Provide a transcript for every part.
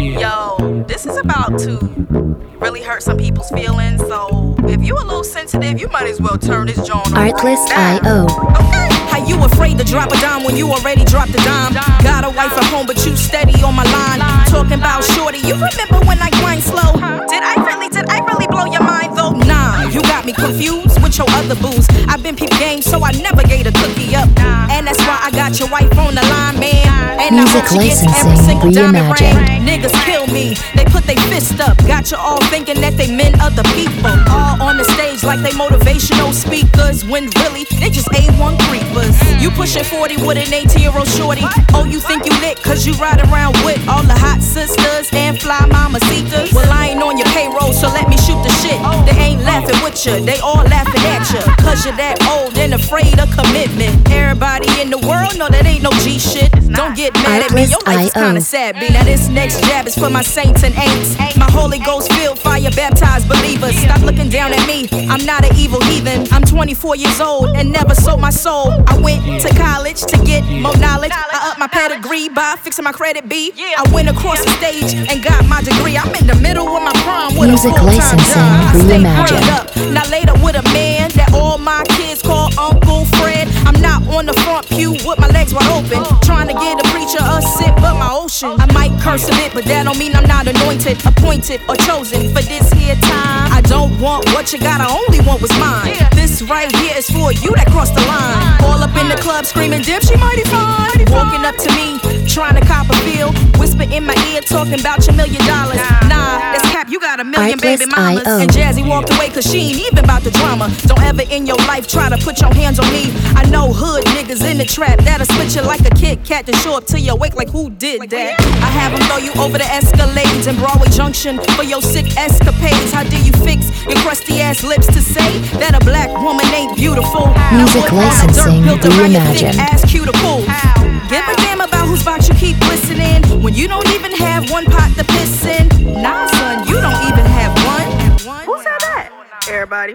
Yo, this is about to really hurt some people's feelings, so if you a little sensitive, you might as well turn this joint on. Artlist.io. Okay. How you afraid to drop a dime when you already dropped a dime? Got a wife at home, but you steady on my line. Talking about shorty, you remember when I grind slow? Did I really blow your mind though? Nah, you got me confused with your other booze. I've been peep game, so I never gave a cookie up. And that's why I got your wife on the line, man. And Music I hope she gets every licensing single diamond reimagined. ring. Niggas kill me, they put their fist up. Got you all thinking that they meant other people. All on the stage like they motivational speakers, when really they just A1 creepers. You pushing 40 with an 18-year-old shorty. Oh, you think you lit cause you ride around with all the hot sisters and fly mamacitas? Well, I ain't on your payroll, so let me shoot the shit. They ain't laughing with you, they all laughing at you, cause you're that old and afraid of commitment. Everybody in the world know that ain't no G shit. Don't get mad at me, your life is kinda sad, B. Now this next jab is for my saints and ain'ts, my Holy Ghost filled, fire baptized believers. Stop looking down at me, I'm not an evil heathen. I'm 24 years old and never sold my soul. I went to college to get more knowledge. I upped my pedigree by fixing my credit, B. I went across the stage and got my degree. I'm in the middle of my prime with Music a full-time licensing job. I stay reimagined. prayed up. Now later with a man that all my kids call Uncle Fred. I'm not on the front pew with my legs wide open, trying to get a preacher a sip of my ocean. I might curse a bit, but that don't mean I'm not anointed, appointed, or chosen for this here time. I don't want what you got, I only want what's mine. This right here is for you that crossed the line. All up in the club screaming, dip, she mighty fine. Walking up to me, trying to cop a feel, whisper in my ear, talking about your $1 million. Nah, that's cap, you got a million baby mamas. Artlist.io. And Jazzy walked away cause she ain't even about the drama. Don't ever in your life try to put your hands on me. I know hood niggas in the trap that'll split you like a Kit Kat to show up to your wake like who did that? I have them throw you over the Escalades and Broadway Junction for your sick escapades. How do you fix your crusty ass lips to say that a black woman ain't beautiful? Music licensing reimagined. Ask you to pull. Give a damn about whose box you keep listening when you don't even have one pot to piss in. Nah, son, you don't even have one. Who said that? Everybody.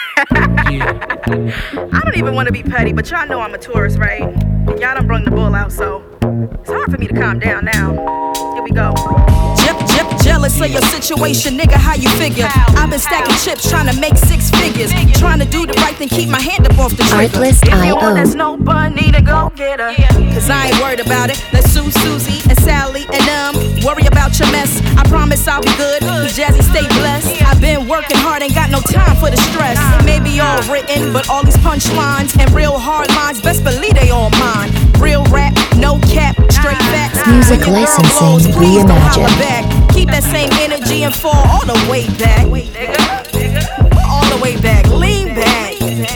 I don't even want to be petty, but y'all know I'm a tourist, right? And y'all done brung the bull out, so it's hard for me to calm down now. Here we go. Jealous of your situation, nigga, how you figure? I've been stacking chips, trying to make 6 figures, trying to do the right thing, keep my hand up off the trigger. Artlist.io. There's no bunny to go get her, cause I ain't worried about it. Let's sue Susie and Sally and worry about your mess. I promise I'll be good, cause Jazzy stay blessed. I've been working hard, ain't got no time for the stress. It may be all written, but all these punchlines and real hard lines, best believe they all mine. Real rap, no cap, straight facts. Music When your girl licensing blows, please don't holler reimagined. back. Keep that same energy and fall all the way back. All the way back, lean back.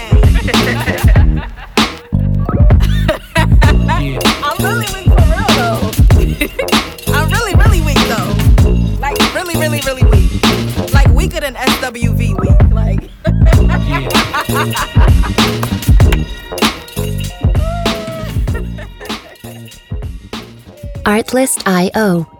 I'm really weak for real though. I'm really weak though. Like really weak. Like weaker than SWV weak. Like. Artlist.io.